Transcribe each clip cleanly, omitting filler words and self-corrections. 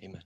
Amen.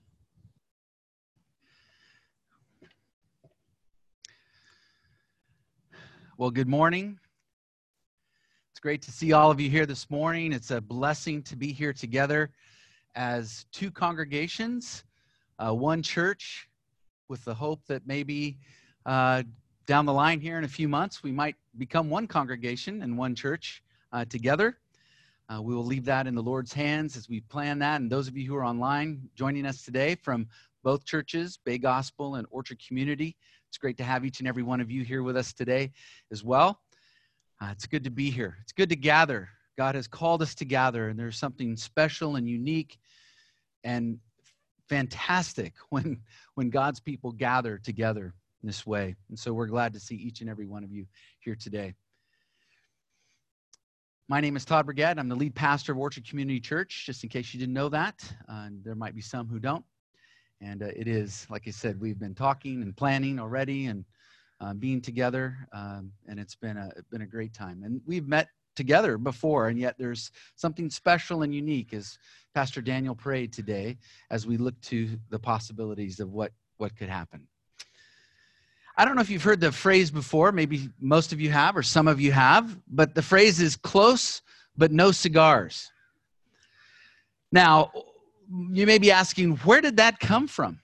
Well, good morning. It's great to see all of you here this morning. It's a blessing to be here together as two congregations, one church, with the hope that maybe down the line here in a few months, we might become one congregation and one church together. We will leave that in the Lord's hands as we plan that. And those of you who are online joining us today from both churches, Bay Gospel and Orchard Community, it's great to have each and every one of you here with us today as well. It's good to be here. It's good to gather. God has called us to gather, and there's something special and unique and fantastic when God's people gather together in this way. And so we're glad to see each and every one of you here today. My name is Todd Brigette. I'm the lead pastor of Orchard Community Church, just in case you didn't know that. There might be some who don't. And it is, like I said, we've been talking and planning already and being together, and it's been a great time. And we've met together before, and yet there's something special and unique, as Pastor Daniel prayed today, as we look to the possibilities of what could happen. I don't know if you've heard the phrase before. Maybe most of you have, or some of you have, but the phrase is close but no cigars. Now, you may be asking, where did that come from?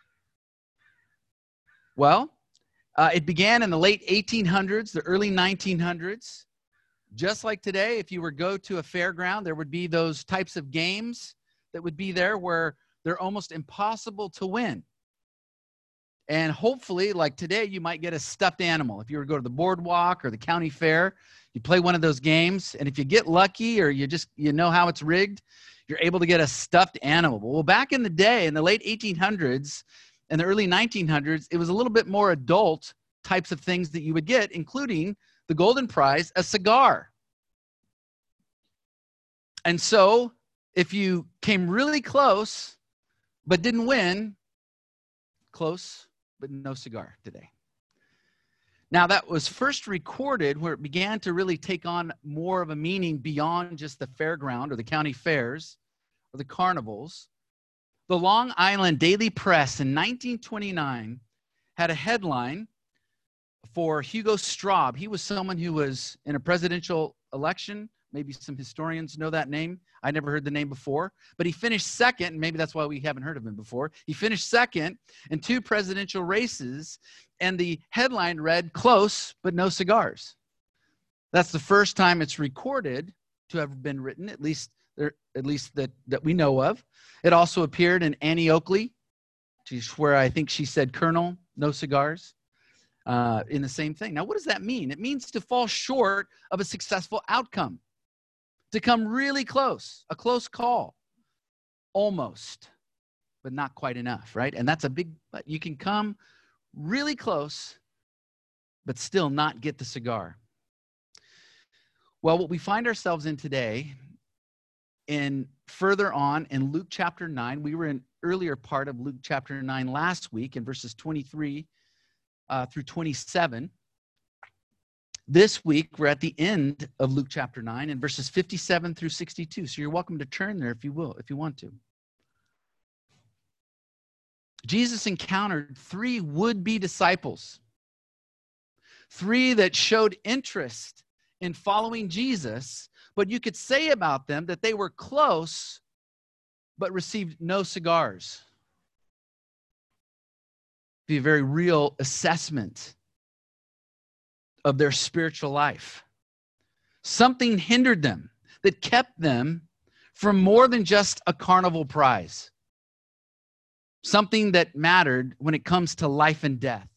Well, it began in the late 1800s, the early 1900s. Just like today, if you were to go to a fairground, there would be those types of games that would be there where they're almost impossible to win. And hopefully, like today, you might get a stuffed animal. If you were to go to the boardwalk or the county fair, you play one of those games, and if you get lucky or you know how it's rigged, you're able to get a stuffed animal. Well, back in the day, in the late 1800s and the early 1900s, it was a little bit more adult types of things that you would get, including the golden prize, a cigar. And so if you came really close but didn't win, close but no cigar today. Now, that was first recorded where it began to really take on more of a meaning beyond just the fairground or the county fairs or the carnivals. The Long Island Daily Press in 1929 had a headline for Hugo Straub. He was someone who was in a presidential election. Maybe some historians know that name. I never heard the name before, but he finished second, and maybe that's why we haven't heard of him before. He finished second in 2 presidential races, and the headline read, "Close, but no cigars." That's the first time it's recorded to have been written, at least that we know of. It also appeared in Annie Oakley, where I think she said, "Colonel, no cigars," in the same thing. Now, what does that mean? It means to fall short of a successful outcome, to come really close, a close call, almost, but not quite enough, right? And that's a big, but you can come really close, but still not get the cigar. Well, what we find ourselves in today, in further on in Luke chapter 9, we were in earlier part of Luke chapter 9 last week in verses 23 through 27. This week, we're at the end of Luke chapter 9 in verses 57 through 62. So you're welcome to turn there if you want to. Jesus encountered 3 would-be disciples, 3 that showed interest in following Jesus, but you could say about them that they were close, but received no cigars. Be a very real assessment of their spiritual life. Something hindered them that kept them from more than just a carnival prize. Something that mattered when it comes to life and death.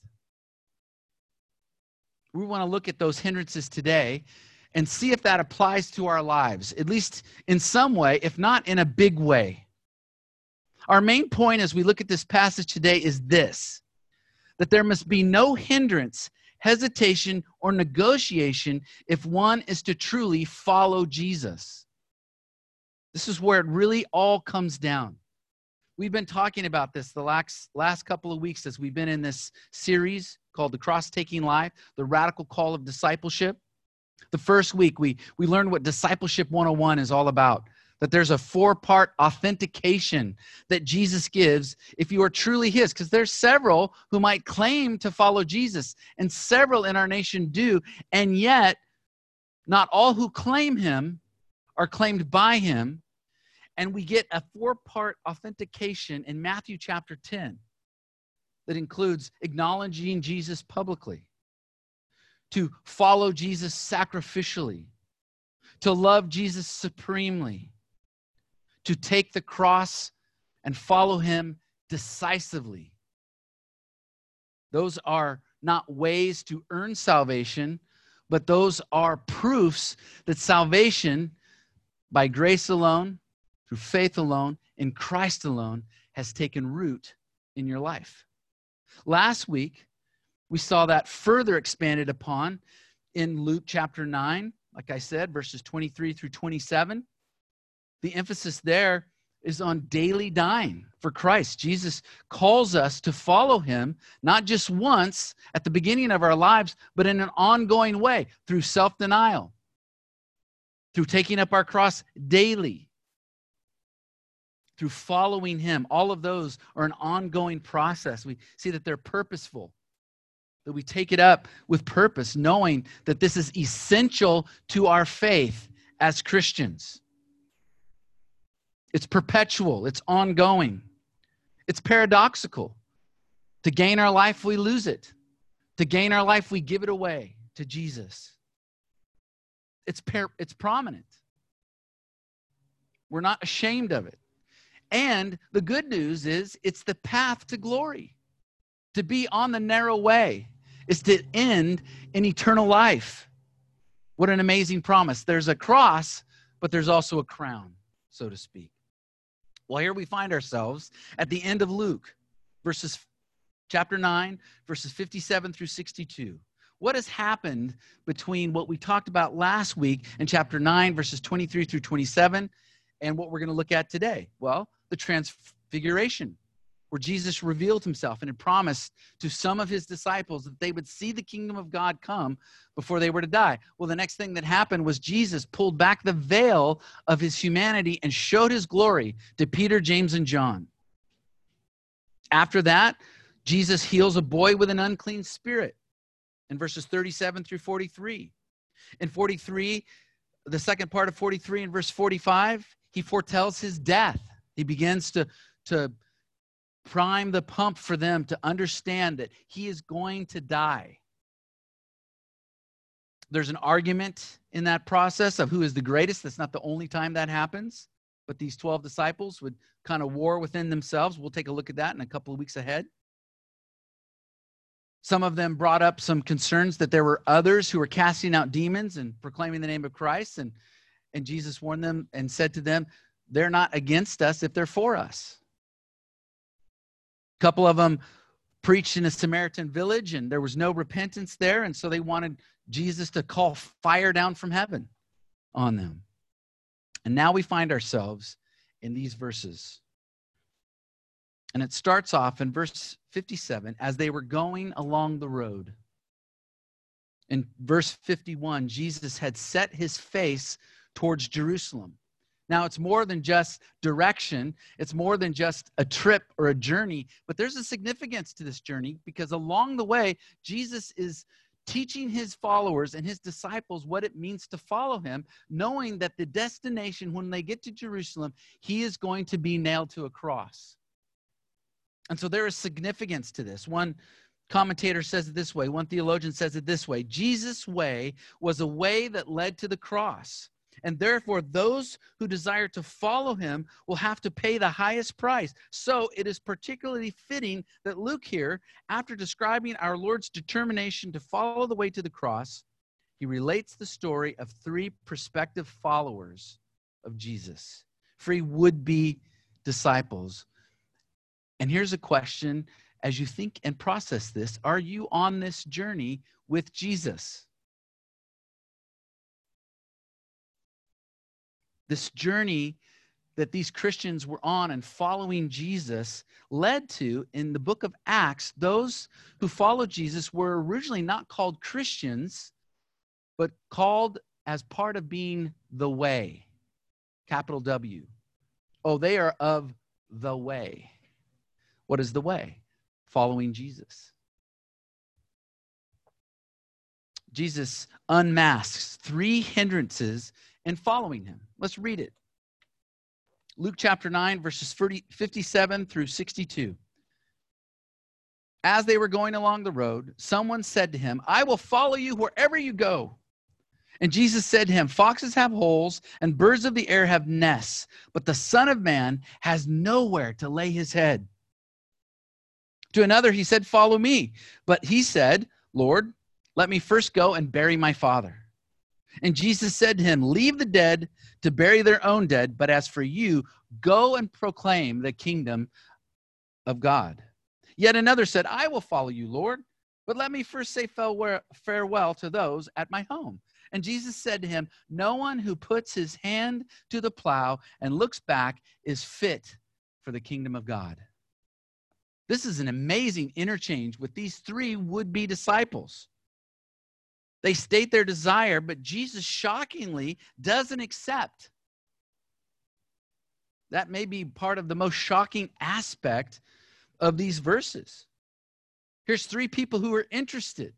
We want to look at those hindrances today and see if that applies to our lives, at least in some way, if not in a big way. Our main point as we look at this passage today is this: that there must be no hindrance, hesitation, or negotiation if one is to truly follow Jesus. This is where it really all comes down. We've been talking about this the last couple of weeks as we've been in this series called The Cross-Taking Life, the Radical Call of Discipleship. The first week, we learned what Discipleship 101 is all about. that there's a 4-part authentication that Jesus gives if you are truly his, because there's several who might claim to follow Jesus, and several in our nation do, and yet not all who claim him are claimed by him. And we get a 4-part authentication in Matthew chapter 10 that includes acknowledging Jesus publicly, to follow Jesus sacrificially, to love Jesus supremely, to take the cross and follow him decisively. Those are not ways to earn salvation, but those are proofs that salvation, by grace alone, through faith alone, in Christ alone, has taken root in your life. Last week, we saw that further expanded upon in Luke chapter 9, like I said, verses 23 through 27. The emphasis there is on daily dying for Christ. Jesus calls us to follow him, not just once at the beginning of our lives, but in an ongoing way, through self-denial, through taking up our cross daily, through following him. All of those are an ongoing process. We see that they're purposeful, that we take it up with purpose, knowing that this is essential to our faith as Christians. It's perpetual. It's ongoing. It's paradoxical. To gain our life, we lose it. To gain our life, we give it away to Jesus. It's prominent. We're not ashamed of it. And the good news is it's the path to glory. To be on the narrow way is to end in eternal life. What an amazing promise. There's a cross, but there's also a crown, so to speak. Well, here we find ourselves at the end of Luke, chapter 9, verses 57 through 62. What has happened between what we talked about last week in chapter 9, verses 23 through 27, and what we're going to look at today? Well, the transfiguration, where Jesus revealed himself and had promised to some of his disciples that they would see the kingdom of God come before they were to die. Well, the next thing that happened was Jesus pulled back the veil of his humanity and showed his glory to Peter, James, and John. After that, Jesus heals a boy with an unclean spirit in verses 37 through 43. In 43, the second part of 43 and verse 45, he foretells his death. He begins to prime the pump for them to understand that he is going to die. There's an argument in that process of who is the greatest. That's not the only time that happens, but these 12 disciples would kind of war within themselves. We'll take a look at that in a couple of weeks ahead. Some of them brought up some concerns that there were others who were casting out demons and proclaiming the name of Christ, and Jesus warned them and said to them, they're not against us if they're for us. A couple of them preached in a Samaritan village, and there was no repentance there, and so they wanted Jesus to call fire down from heaven on them. And now we find ourselves in these verses. And it starts off in verse 57, as they were going along the road. In verse 51, Jesus had set his face towards Jerusalem. Now, it's more than just direction. It's more than just a trip or a journey, but there's a significance to this journey because along the way, Jesus is teaching his followers and his disciples what it means to follow him, knowing that the destination, when they get to Jerusalem, he is going to be nailed to a cross. And so there is significance to this. One commentator says it this way. One theologian says it this way. Jesus' way was a way that led to the cross. And therefore, those who desire to follow him will have to pay the highest price. So it is particularly fitting that Luke here, after describing our Lord's determination to follow the way to the cross, he relates the story of 3 prospective followers of Jesus, 3 would-be disciples. And here's a question as you think and process this. Are you on this journey with Jesus? This journey that these Christians were on and following Jesus led to, in the book of Acts, those who followed Jesus were originally not called Christians, but called as part of being the way. capital W. Oh, they are of the way. What is the way? Following Jesus. Jesus unmasks 3 hindrances in following him. Let's read it. Luke chapter 9, verses 57 through 62. As they were going along the road, someone said to him, I will follow you wherever you go. And Jesus said to him, foxes have holes and birds of the air have nests, but the Son of Man has nowhere to lay his head. To another he said, follow me. But he said, Lord, let me first go and bury my father. And Jesus said to him, leave the dead to bury their own dead, but as for you, go and proclaim the kingdom of God. Yet another said, I will follow you, Lord, but let me first say farewell to those at my home. And Jesus said to him, no one who puts his hand to the plow and looks back is fit for the kingdom of God. This is an amazing interchange with these 3 would-be disciples. They state their desire, but Jesus shockingly doesn't accept. That may be part of the most shocking aspect of these verses. Here's 3 people who are interested.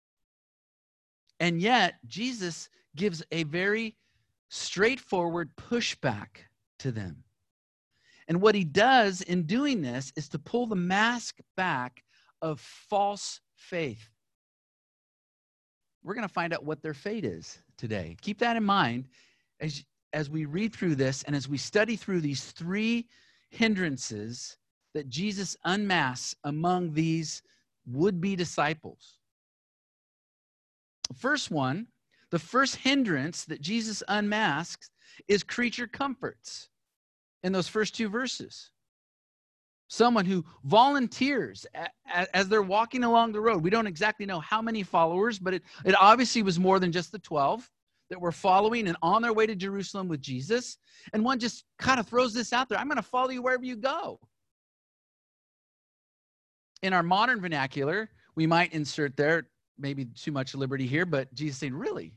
And yet, Jesus gives a very straightforward pushback to them. And what he does in doing this is to pull the mask back of false faith. We're going to find out what their fate is today. Keep that in mind as we read through this and as we study through these 3 hindrances that Jesus unmasks among these would-be disciples. The first one, the first hindrance that Jesus unmasks is creature comforts in those first 2 verses. Someone who volunteers as they're walking along the road. We don't exactly know how many followers, but it obviously was more than just the 12 that were following and on their way to Jerusalem with Jesus. And one just kind of throws this out there. I'm going to follow you wherever you go. In our modern vernacular, we might insert there, maybe too much liberty here, but Jesus saying, really?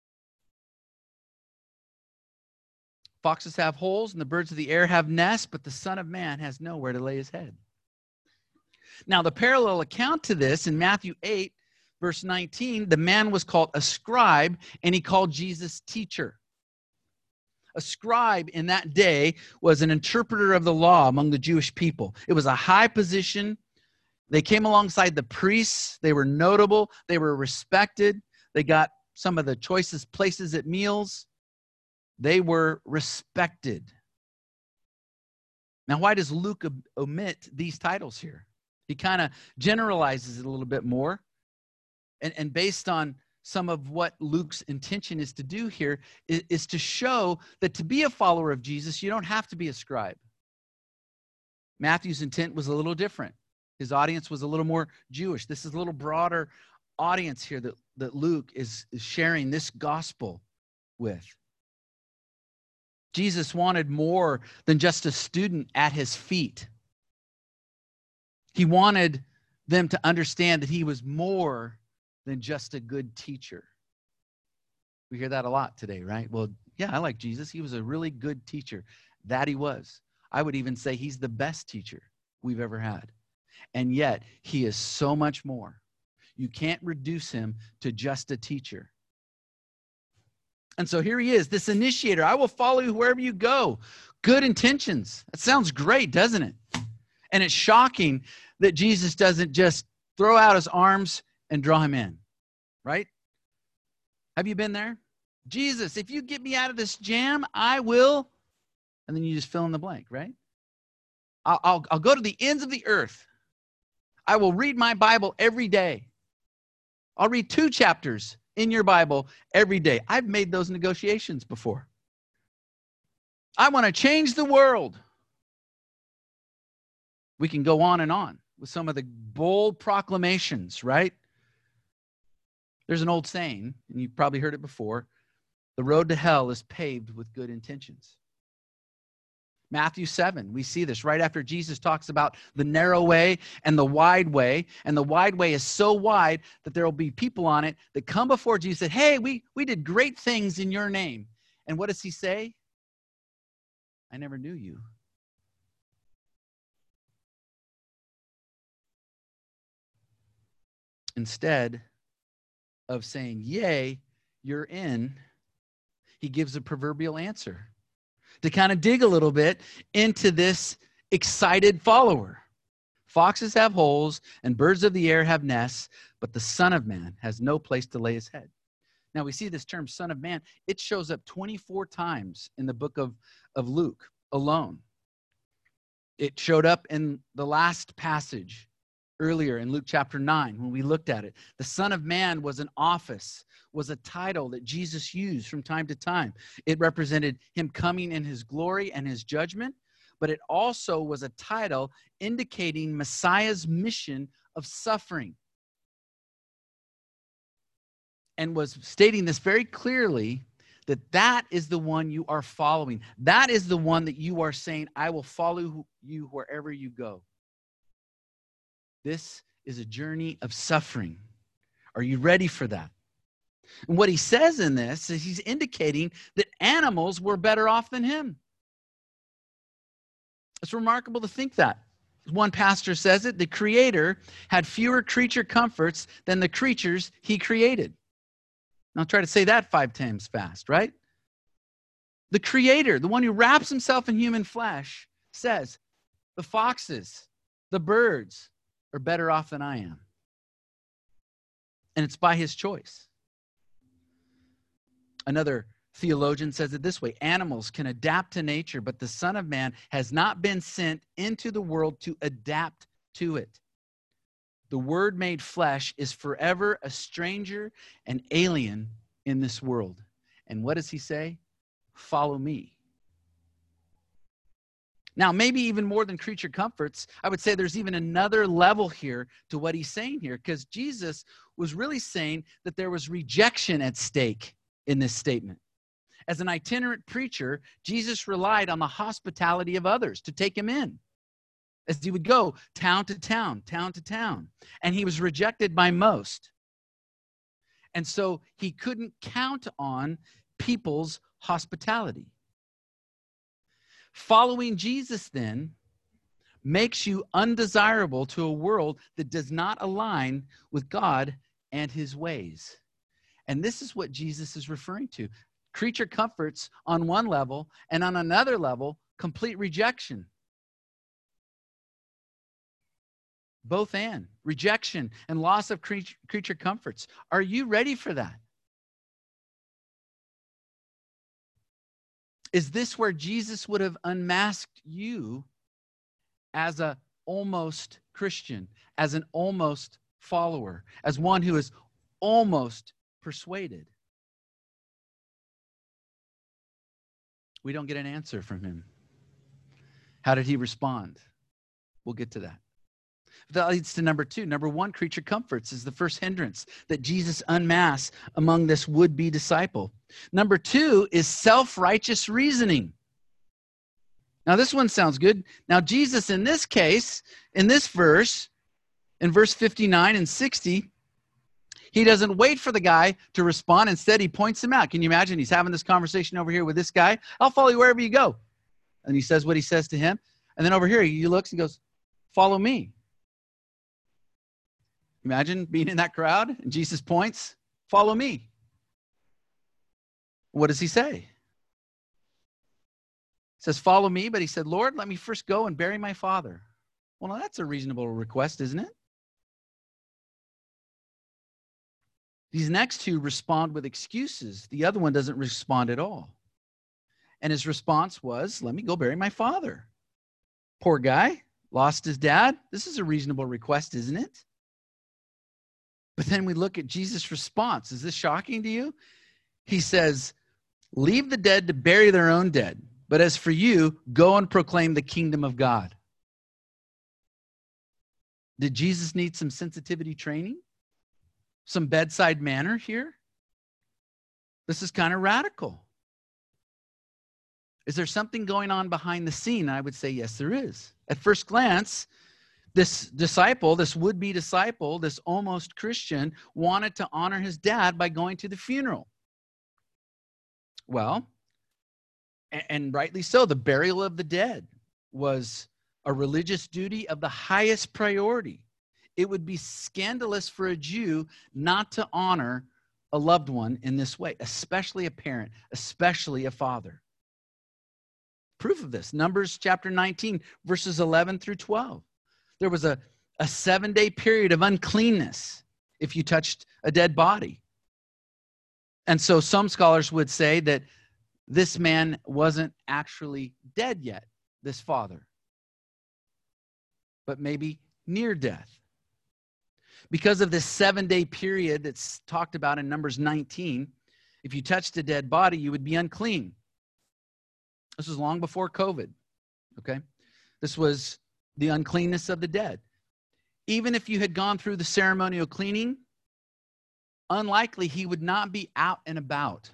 Foxes have holes and the birds of the air have nests, but the Son of Man has nowhere to lay his head. Now, the parallel account to this in Matthew 8, verse 19, the man was called a scribe, and he called Jesus teacher. A scribe in that day was an interpreter of the law among the Jewish people. It was a high position. They came alongside the priests. They were notable. They were respected. They got some of the choicest places at meals. They were respected. Now, why does Luke omit these titles here? He kind of generalizes it a little bit more. And based on some of what Luke's intention is to do here is to show that to be a follower of Jesus, you don't have to be a scribe. Matthew's intent was a little different. His audience was a little more Jewish. This is a little broader audience here that Luke is sharing this gospel with. Jesus wanted more than just a student at his feet. He wanted them to understand that he was more than just a good teacher. We hear that a lot today, right? Well, yeah, I like Jesus. He was a really good teacher. That he was. I would even say he's the best teacher we've ever had. And yet, he is so much more. You can't reduce him to just a teacher. And so here he is, this initiator. I will follow you wherever you go. Good intentions. That sounds great, doesn't it? And it's shocking that Jesus doesn't just throw out his arms and draw him in, right? Have you been there? Jesus, if you get me out of this jam, I will. And then you just fill in the blank, right? I'll go to the ends of the earth. I will read my Bible every day. I'll read 2 chapters in your Bible every day. I've made those negotiations before. I want to change the world. We can go on and on with some of the bold proclamations, right? There's an old saying, and you've probably heard it before, the road to hell is paved with good intentions. Matthew 7, we see this right after Jesus talks about the narrow way and the wide way. And the wide way is so wide that there will be people on it that come before Jesus and say, hey, we did great things in your name. And what does he say? I never knew you. Instead of saying, yay, you're in, he gives a proverbial answer to kind of dig a little bit into this excited follower. Foxes have holes and birds of the air have nests, but the Son of Man has no place to lay his head. Now we see this term Son of Man. It shows up 24 times in the book of Luke alone. It showed up in the last passage earlier in Luke chapter 9 when we looked at it. The Son of Man was an office, was a title that Jesus used from time to time. It represented him coming in his glory and his judgment, but it also was a title indicating Messiah's mission of suffering, and was stating this very clearly, that is the one you are following. That is the one that you are saying, I will follow you wherever you go. This is a journey of suffering. Are you ready for that? And what he says in this is he's indicating that animals were better off than him. It's remarkable to think that. One pastor says it, the Creator had fewer creature comforts than the creatures he created. Now try to say that 5 times fast, right? The Creator, the one who wraps himself in human flesh, says, the foxes, the birds are better off than I am. And it's by his choice. Another theologian says it this way: animals can adapt to nature, but the Son of Man has not been sent into the world to adapt to it. The Word made flesh is forever a stranger and alien in this world. And what does he say? Follow me. Now, maybe even more than creature comforts, I would say there's even another level here to what he's saying here, because Jesus was really saying that there was rejection at stake in this statement. As an itinerant preacher, Jesus relied on the hospitality of others to take him in, as he would go town to town, town to town. And he was rejected by most. And so he couldn't count on people's hospitality. Following Jesus then makes you undesirable to a world that does not align with God and his ways. And this is what Jesus is referring to. Creature comforts on one level, and on another level, complete rejection. Both and. Rejection and loss of creature comforts. Are you ready for that? Is this where Jesus would have unmasked you as an almost Christian, as an almost follower, as one who is almost persuaded? We don't get an answer from him. How did he respond? We'll get to that. That leads to number 2. Number 1, creature comforts is the first hindrance that Jesus unmasks among this would-be disciple. Number 2 is self-righteous reasoning. Now this one sounds good. Now Jesus in this case, in this verse, in verse 59 and 60, he doesn't wait for the guy to respond. Instead, he points him out. Can you imagine? He's having this conversation over here with this guy. I'll follow you wherever you go. And he says what he says to him. And then over here, he looks and goes, follow me. Imagine being in that crowd and Jesus points, follow me. What does he say? He says, follow me. But he said, Lord, let me first go and bury my father. Well, now that's a reasonable request, isn't it? These next 2 respond with excuses. The other one doesn't respond at all. And his response was, let me go bury my father. Poor guy, lost his dad. This is a reasonable request, isn't it? But then we look at Jesus' response. Is this shocking to you? He says, leave the dead to bury their own dead. But as for you, go and proclaim the kingdom of God. Did Jesus need some sensitivity training? Some bedside manner here? This is kind of radical. Is there something going on behind the scene? I would say, yes, there is. At first glance, this disciple, this would-be disciple, this almost Christian, wanted to honor his dad by going to the funeral. Well, And rightly so. The burial of the dead was a religious duty of the highest priority. It would be scandalous for a Jew not to honor a loved one in this way, especially a parent, especially a father. Proof of this, Numbers chapter 19, verses 11 through 12. There was a 7-day period of uncleanness if you touched a dead body. And so some scholars would say that this man wasn't actually dead yet, this father, but maybe near death. Because of this 7-day period that's talked about in Numbers 19, if you touched a dead body, you would be unclean. This was long before COVID, okay? This was the uncleanness of the dead. Even if you had gone through the ceremonial cleaning, unlikely he would not be out and about.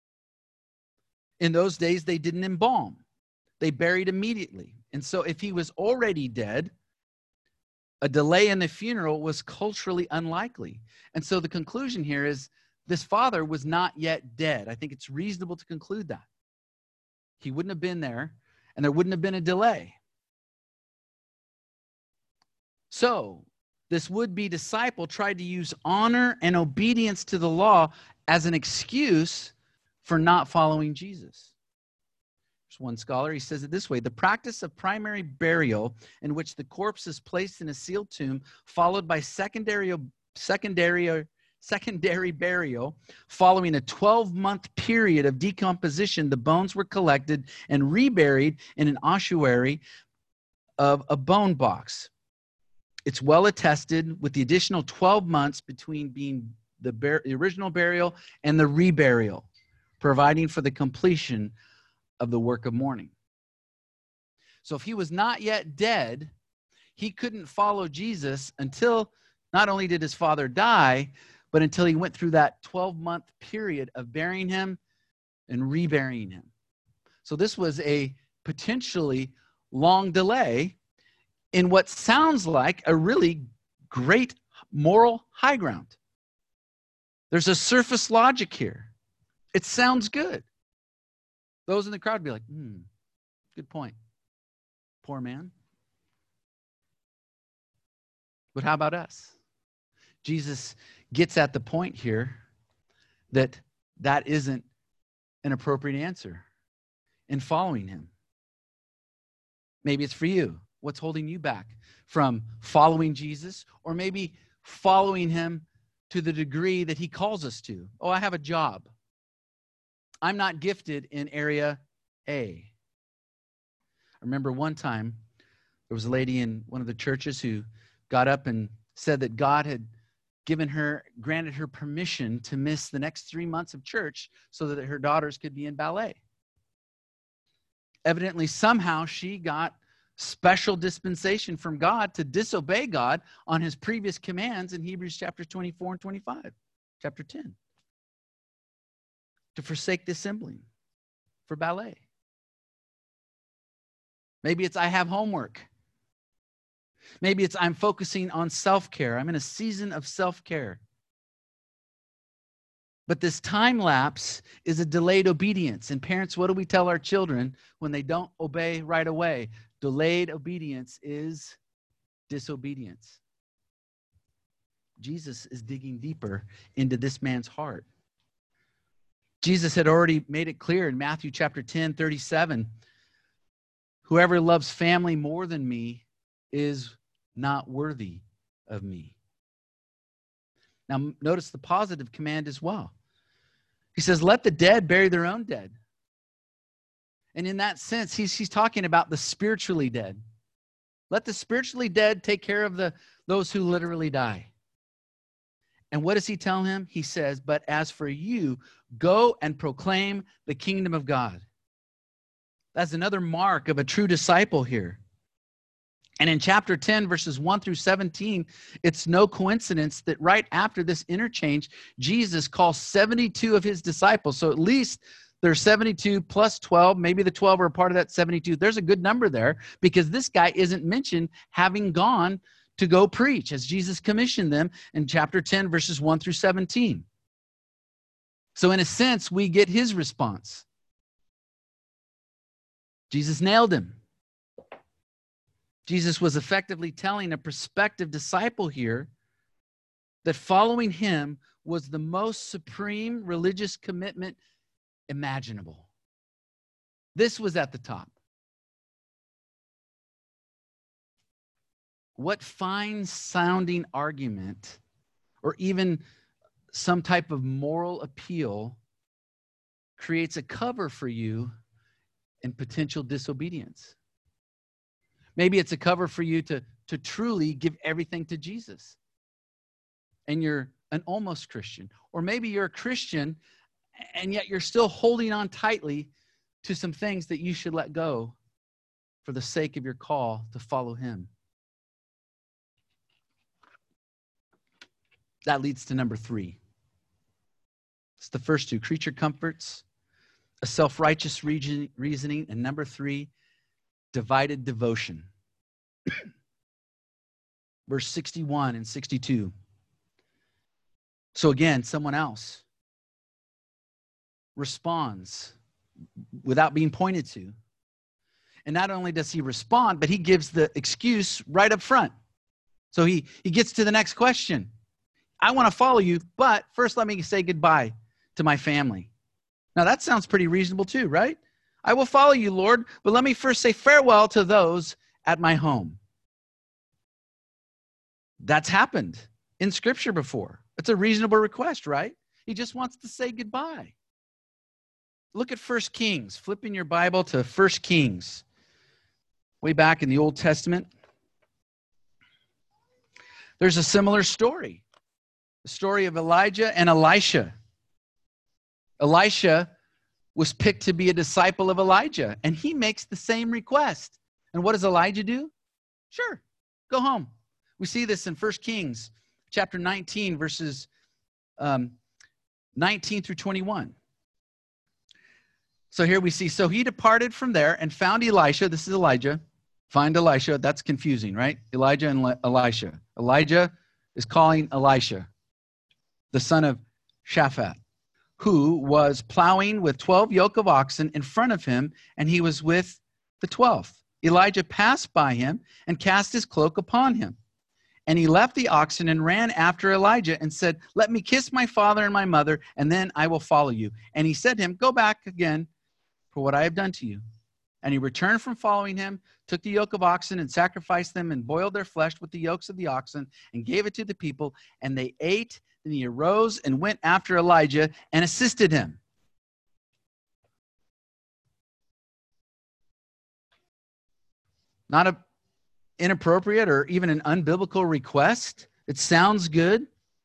In those days, they didn't embalm. They buried immediately. And so if he was already dead, a delay in the funeral was culturally unlikely. And so the conclusion here is this father was not yet dead. I think it's reasonable to conclude that. He wouldn't have been there, and there wouldn't have been a delay. So this would-be disciple tried to use honor and obedience to the law as an excuse for not following Jesus. There's one scholar, he says it this way: the practice of primary burial, in which the corpse is placed in a sealed tomb, followed by secondary burial. Following a 12-month period of decomposition, the bones were collected and reburied in an ossuary of a bone box. It's well attested with the additional 12 months between being the original burial and the reburial, providing for the completion of the work of mourning. So if he was not yet dead, he couldn't follow Jesus until not only did his father die, but until he went through that 12-month period of burying him and reburying him. So this was a potentially long delay in what sounds like a really great moral high ground. There's a surface logic here. It sounds good. Those in the crowd would be like, good point. Poor man. But how about us? Jesus gets at the point here that isn't an appropriate answer in following him. Maybe it's for you. What's holding you back from following Jesus, or maybe following him to the degree that he calls us to? Oh, I have a job. I'm not gifted in area A. I remember one time there was a lady in one of the churches who got up and said that God had granted her permission to miss the next 3 months of church so that her daughters could be in ballet. Evidently, somehow she got special dispensation from God to disobey God on his previous commands in Hebrews chapters 24 and 25, chapter 10. To forsake dissembling for ballet. Maybe it's I have homework. Maybe it's I'm focusing on self-care. I'm in a season of self-care. But this time lapse is a delayed obedience. And parents, what do we tell our children when they don't obey right away? Delayed obedience is disobedience. Jesus is digging deeper into this man's heart. Jesus had already made it clear in Matthew chapter 10, 37, whoever loves family more than me is not worthy of me. Now, notice the positive command as well. He says, let the dead bury their own dead. And in that sense, he's talking about the spiritually dead. Let the spiritually dead take care of those who literally die. And what does he tell him? He says, but as for you, go and proclaim the kingdom of God. That's another mark of a true disciple here. And in chapter 10, verses 1 through 17, it's no coincidence that right after this interchange, Jesus calls 72 of his disciples. So at least there's 72 plus 12. Maybe the 12 are a part of that 72. There's a good number there because this guy isn't mentioned having gone to go preach as Jesus commissioned them in chapter 10, verses 1 through 17. So in a sense, we get his response. Jesus nailed him. Jesus was effectively telling a prospective disciple here that following him was the most supreme religious commitment imaginable. This was at the top. What fine-sounding argument or even some type of moral appeal creates a cover for you in potential disobedience? Maybe it's a cover for you to truly give everything to Jesus. And you're an almost Christian. Or maybe you're a Christian and yet you're still holding on tightly to some things that you should let go for the sake of your call to follow him. That leads to number 3. It's the first 2, creature comforts, a self-righteous reasoning, and number 3, divided devotion. Verse 61 and 62. So again, someone else responds without being pointed to. And not only does he respond, but he gives the excuse right up front. So he gets to the next question. I want to follow you, but first let me say goodbye to my family. Now that sounds pretty reasonable too, right? I will follow you, Lord, but let me first say farewell to those at my home. That's happened in Scripture before. It's a reasonable request, right? He just wants to say goodbye. Look at 1 Kings. Flip in your Bible to 1 Kings. Way back in the Old Testament. There's a similar story. The story of Elijah and Elisha. Elisha was picked to be a disciple of Elijah, and he makes the same request. And what does Elijah do? Sure, go home. We see this in 1 Kings chapter 19, verses 19 through 21. So here we see, so he departed from there and found Elisha. This is Elijah. Find Elisha. That's confusing, right? Elijah and Elisha. Elijah is calling Elisha, the son of Shaphat, who was plowing with 12 yoke of oxen in front of him, and he was with the 12th. Elijah passed by him and cast his cloak upon him. And he left the oxen and ran after Elijah and said, let me kiss my father and my mother, and then I will follow you. And he said to him, go back again for what I have done to you. And he returned from following him, took the yoke of oxen and sacrificed them and boiled their flesh with the yokes of the oxen and gave it to the people. And they ate. Then he arose and went after Elijah and assisted him. Not an inappropriate or even an unbiblical request. It sounds good.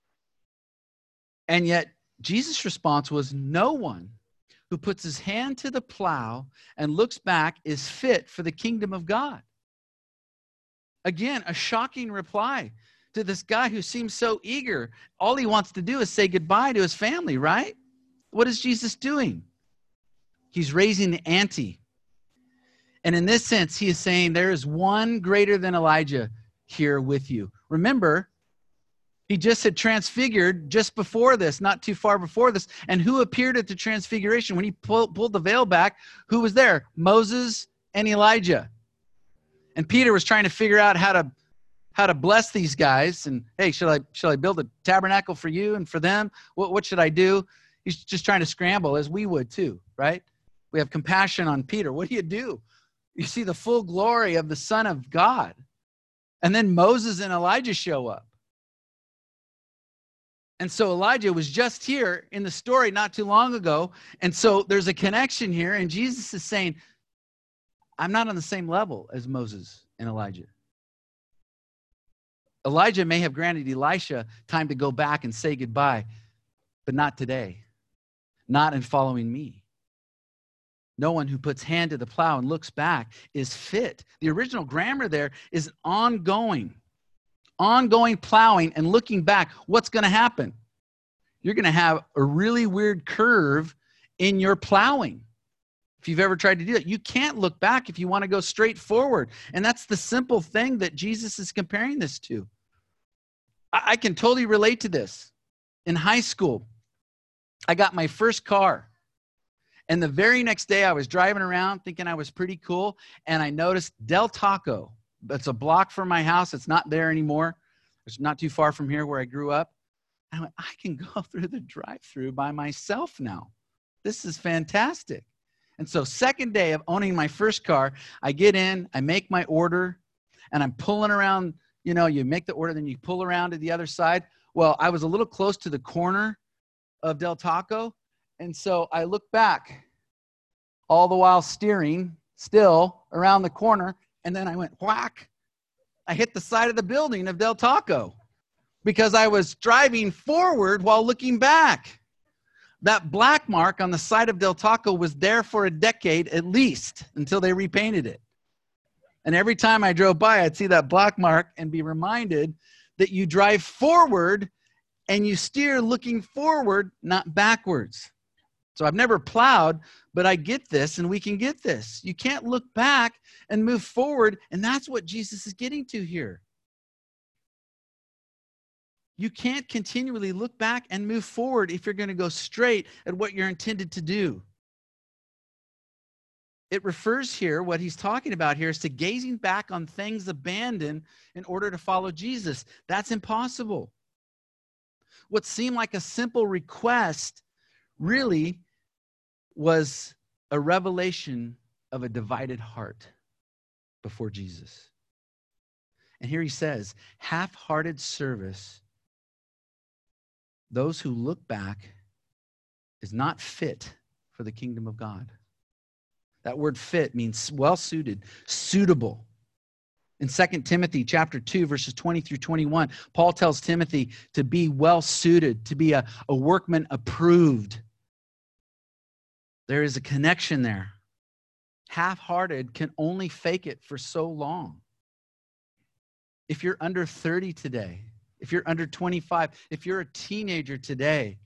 And yet Jesus' response was, no one who puts his hand to the plow and looks back is fit for the kingdom of God. Again, a shocking reply to this guy who seems so eager. All he wants to do is say goodbye to his family, right? What is Jesus doing? He's raising the ante. And in this sense, he is saying there is one greater than Elijah here with you. Remember, he just had transfigured just before this, not too far before this. And who appeared at the transfiguration? When he pulled the veil back, who was there? Moses and Elijah. And Peter was trying to figure out how to bless these guys. And, hey, shall I build a tabernacle for you and for them? What should I do? He's just trying to scramble, as we would too, right? We have compassion on Peter. What do? You see the full glory of the Son of God. And then Moses and Elijah show up. And so Elijah was just here in the story not too long ago. And so there's a connection here. And Jesus is saying, I'm not on the same level as Moses and Elijah. Elijah may have granted Elisha time to go back and say goodbye, but not today. Not in following me. No one who puts hand to the plow and looks back is fit. The original grammar there is ongoing plowing and looking back. What's going to happen? You're going to have a really weird curve in your plowing. If you've ever tried to do that, you can't look back if you want to go straight forward. And that's the simple thing that Jesus is comparing this to. I can totally relate to this. In high school, I got my first car. And the very next day I was driving around thinking I was pretty cool. And I noticed Del Taco. That's a block from my house. It's not there anymore. It's not too far from here where I grew up. I went, I can go through the drive-thru by myself now. This is fantastic. And so second day of owning my first car, I get in, I make my order, and I'm pulling around. You know, you make the order, then you pull around to the other side. Well, I was a little close to the corner of Del Taco. And so I look back all the while steering still around the corner. And then I went whack. I hit the side of the building of Del Taco because I was driving forward while looking back. That black mark on the side of Del Taco was there for a decade at least until they repainted it. And every time I drove by, I'd see that black mark and be reminded that you drive forward and you steer looking forward, not backwards. So I've never plowed, but I get this and we can get this. You can't look back and move forward, and that's what Jesus is getting to here. You can't continually look back and move forward if you're going to go straight at what you're intended to do. It refers here, what he's talking about here is to gazing back on things abandoned in order to follow Jesus. That's impossible. What seemed like a simple request really was a revelation of a divided heart before Jesus. And here he says, half-hearted service, those who look back, is not fit for the kingdom of God. That word fit means well-suited, suitable. In 2 Timothy chapter 2, verses 20 through 21, Paul tells Timothy to be well-suited, to be a workman approved. There is a connection there. Half-hearted can only fake it for so long. If you're under 30 today, if you're under 25, if you're a teenager today,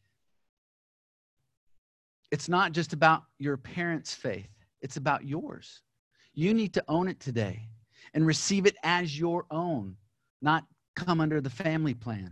it's not just about your parents' faith. It's about yours. You need to own it today and receive it as your own, not come under the family plan.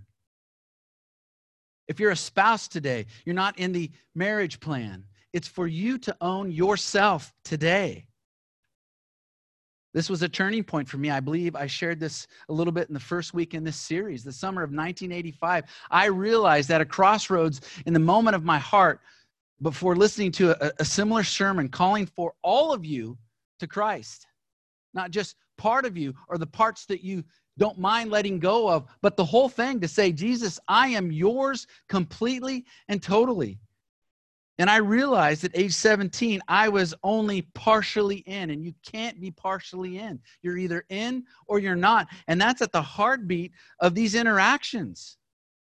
If you're a spouse today, you're not in the marriage plan. It's for you to own yourself today. This was a turning point for me. I believe I shared this a little bit in the first week in this series. The summer of 1985, I realized at a crossroads in the moment of my heart, before listening to a similar sermon calling for all of you to Christ, not just part of you or the parts that you don't mind letting go of, but the whole thing, to say, Jesus, I am yours completely and totally. And I realized at age 17, I was only partially in, and you can't be partially in. You're either in or you're not. And that's at the heartbeat of these interactions.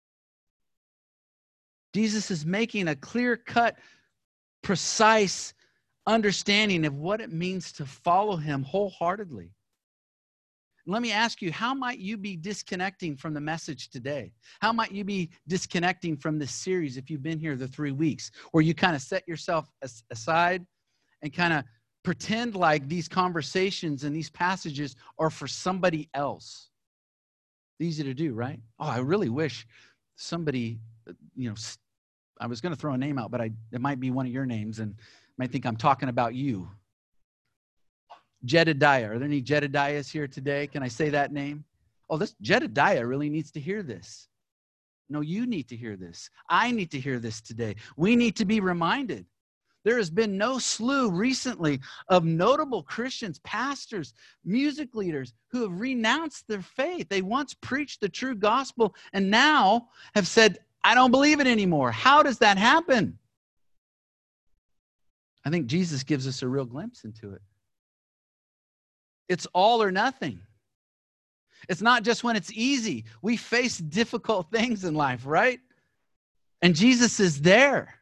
Jesus is making a clear-cut, precise understanding of what it means to follow him wholeheartedly. Let me ask you, how might you be disconnecting from the message today? How might you be disconnecting from this series if you've been here the 3 weeks, where you kind of set yourself aside and kind of pretend like these conversations and these passages are for somebody else? Easy to do, right? Oh, I really wish somebody, I was going to throw a name out, but it might be one of your names and might think I'm talking about you. Jedediah. Are there any Jedediahs here today? Can I say that name? Oh, this Jedediah really needs to hear this. No, you need to hear this. I need to hear this today. We need to be reminded. There has been no slew recently of notable Christians, pastors, music leaders who have renounced their faith. They once preached the true gospel and now have said, I don't believe it anymore. How does that happen? I think Jesus gives us a real glimpse into it. It's all or nothing. It's not just when it's easy. We face difficult things in life, right? And Jesus is there.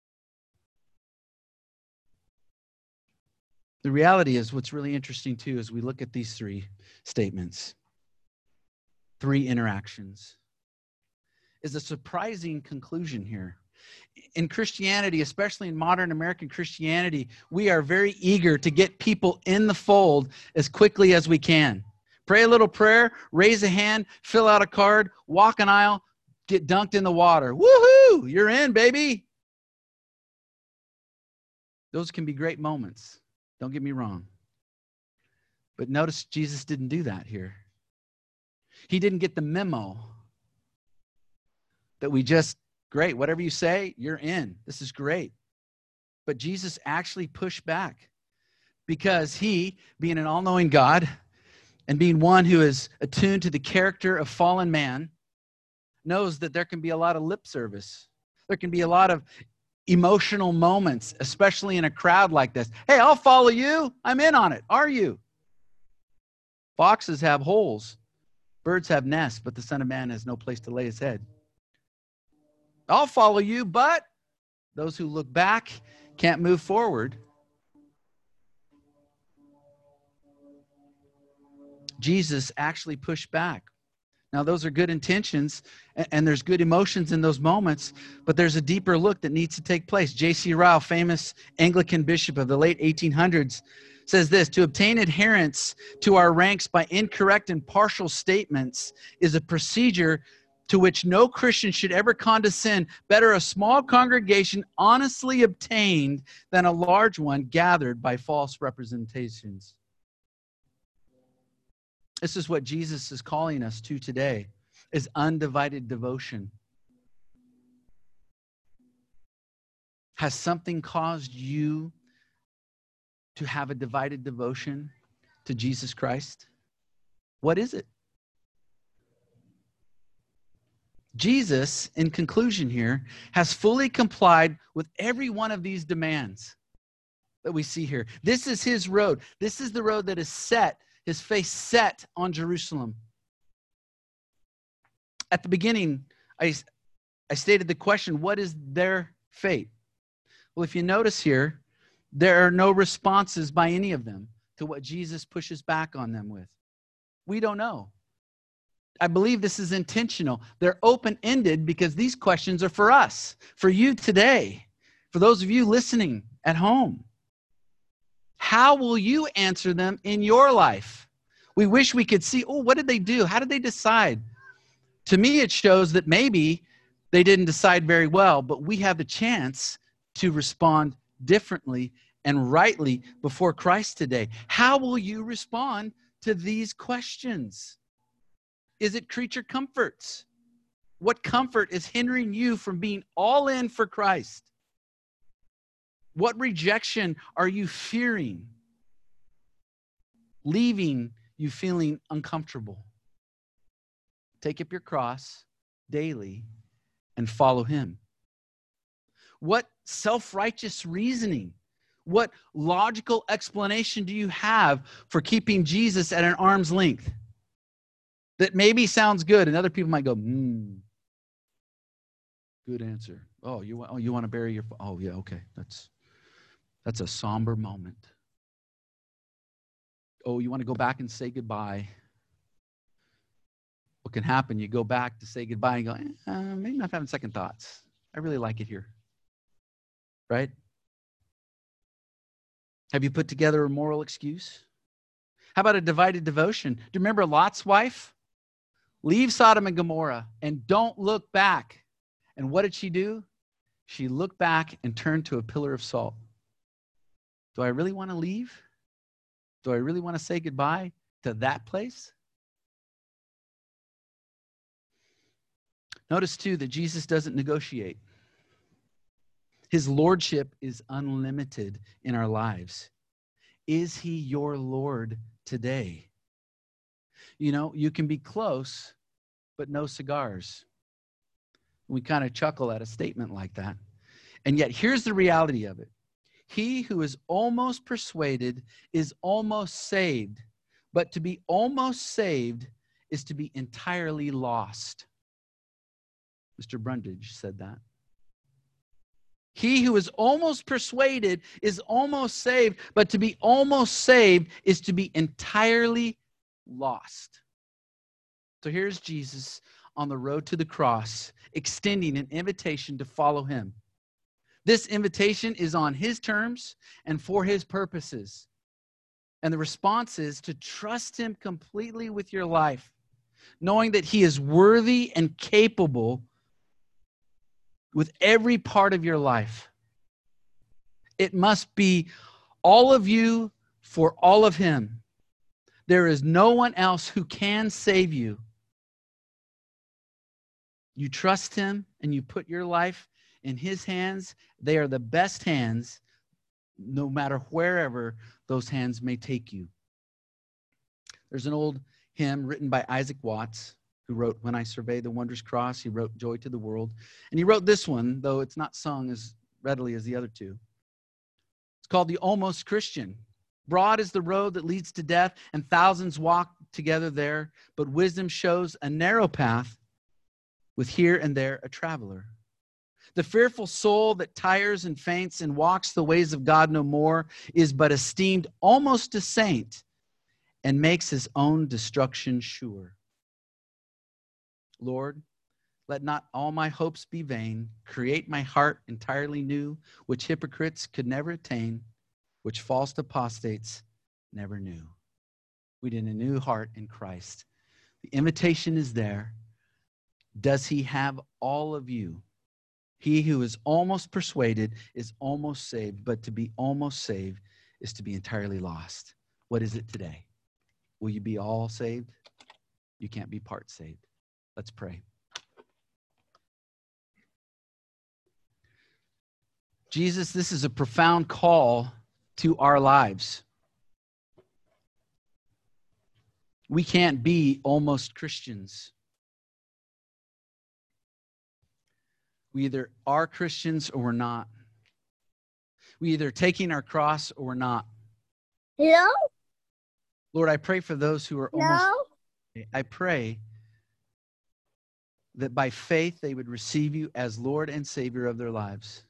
The reality is, what's really interesting too, as we look at these three statements, three interactions, is a surprising conclusion here. In Christianity, especially in modern American Christianity, we are very eager to get people in the fold as quickly as we can. Pray a little prayer, raise a hand, fill out a card, walk an aisle, get dunked in the water. Woohoo! You're in, baby. Those can be great moments. Don't get me wrong. But notice Jesus didn't do that here. He didn't get the memo that we just, great, whatever you say, you're in. This is great. But Jesus actually pushed back because he, being an all-knowing God and being one who is attuned to the character of fallen man, knows that there can be a lot of lip service. There can be a lot of emotional moments, especially in a crowd like this. Hey, I'll follow you. I'm in on it. Are you? Foxes have holes. Birds have nests, but the Son of Man has no place to lay his head. I'll follow you, but those who look back can't move forward. Jesus actually pushed back. Now, those are good intentions, and there's good emotions in those moments, but there's a deeper look that needs to take place. J.C. Ryle, famous Anglican bishop of the late 1800s, says this: to obtain adherence to our ranks by incorrect and partial statements is a procedure to which no Christian should ever condescend. Better a small congregation honestly obtained than a large one gathered by false representations. This is what Jesus is calling us to today, is undivided devotion. Has something caused you to have a divided devotion to Jesus Christ? What is it? Jesus, in conclusion here, has fully complied with every one of these demands that we see here. This is his road. This is the road that is set, his face set on Jerusalem. At the beginning, I stated the question, what is their fate? Well, if you notice here, there are no responses by any of them to what Jesus pushes back on them with. We don't know. I believe this is intentional. They're open-ended because these questions are for us, for you today, for those of you listening at home. How will you answer them in your life? We wish we could see, oh, what did they do? How did they decide? To me, it shows that maybe they didn't decide very well, but we have the chance to respond differently and rightly before Christ today. How will you respond to these questions? Is it creature comforts? What comfort is hindering you from being all in for Christ? What rejection are you fearing, leaving you feeling uncomfortable? Take up your cross daily and follow him. What self-righteous reasoning, what logical explanation do you have for keeping Jesus at an arm's length? That maybe sounds good, and other people might go, good answer. Oh, you want to bury your, oh yeah, okay. That's a somber moment. Oh, you want to go back and say goodbye. What can happen? You go back to say goodbye and go, maybe not having second thoughts. I really like it here. Right? Have you put together a moral excuse? How about a divided devotion? Do you remember Lot's wife? Leave Sodom and Gomorrah and don't look back. And what did she do? She looked back and turned to a pillar of salt. Do I really want to leave? Do I really want to say goodbye to that place? Notice too that Jesus doesn't negotiate. His lordship is unlimited in our lives. Is he your Lord today? You know, you can be close, but no cigars. We kind of chuckle at a statement like that. And yet, here's the reality of it. He who is almost persuaded is almost saved. But to be almost saved is to be entirely lost. Mr. Brundage said that. He who is almost persuaded is almost saved, but to be almost saved is to be entirely lost. So here's Jesus on the road to the cross, extending an invitation to follow him. This invitation is on his terms and for his purposes. And the response is to trust him completely with your life, knowing that he is worthy and capable with every part of your life. It must be all of you for all of him. There is no one else who can save you. You trust him and you put your life in his hands. They are the best hands, no matter wherever those hands may take you. There's an old hymn written by Isaac Watts, who wrote When I Survey the Wondrous Cross. He wrote Joy to the World. And he wrote this one, though it's not sung as readily as the other two. It's called The Almost Christian. Broad is the road that leads to death, and thousands walk together there. But wisdom shows a narrow path with here and there a traveler. The fearful soul that tires and faints and walks the ways of God no more is but esteemed almost a saint and makes his own destruction sure. Lord, let not all my hopes be vain. Create my heart entirely new, which hypocrites could never attain, which false apostates never knew. We need a new heart in Christ. The invitation is there. Does he have all of you? He who is almost persuaded is almost saved, but to be almost saved is to be entirely lost. What is it today? Will you be all saved? You can't be part saved. Let's pray. Jesus, this is a profound call to our lives. We can't be almost Christians. We either are Christians or we're not. We either taking our cross or we're not. Hello? Lord, I pray for those who are almost. No? I pray that by faith they would receive you as Lord and Savior of their lives.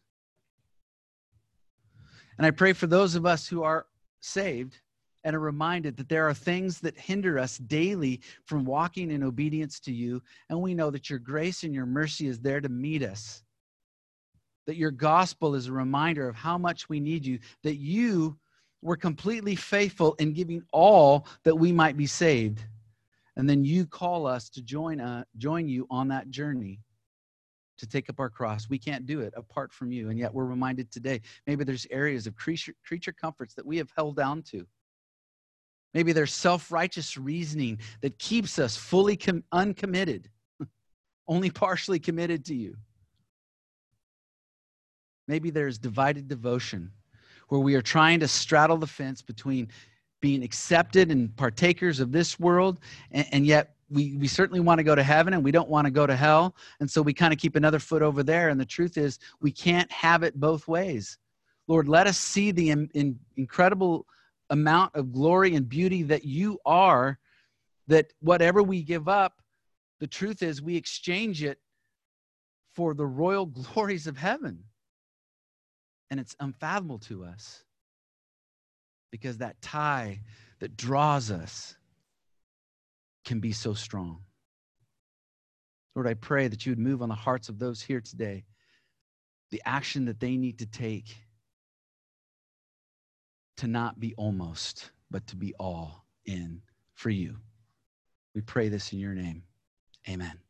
And I pray for those of us who are saved and are reminded that there are things that hinder us daily from walking in obedience to you. And we know that your grace and your mercy is there to meet us. That your gospel is a reminder of how much we need you. That you were completely faithful in giving all that we might be saved. And then you call us to join you on that journey to take up our cross. We can't do it apart from you. And yet we're reminded today, maybe there's areas of creature comforts that we have held down to. Maybe there's self-righteous reasoning that keeps us fully uncommitted, only partially committed to you. Maybe there's divided devotion where we are trying to straddle the fence between being accepted and partakers of this world, and yet we certainly want to go to heaven and we don't want to go to hell. And so we kind of keep another foot over there. And the truth is we can't have it both ways. Lord, let us see the incredible amount of glory and beauty that you are, that whatever we give up, the truth is we exchange it for the royal glories of heaven. And it's unfathomable to us because that tie that draws us can be so strong. Lord, I pray that you would move on the hearts of those here today, the action that they need to take to not be almost, but to be all in for you. We pray this in your name. Amen.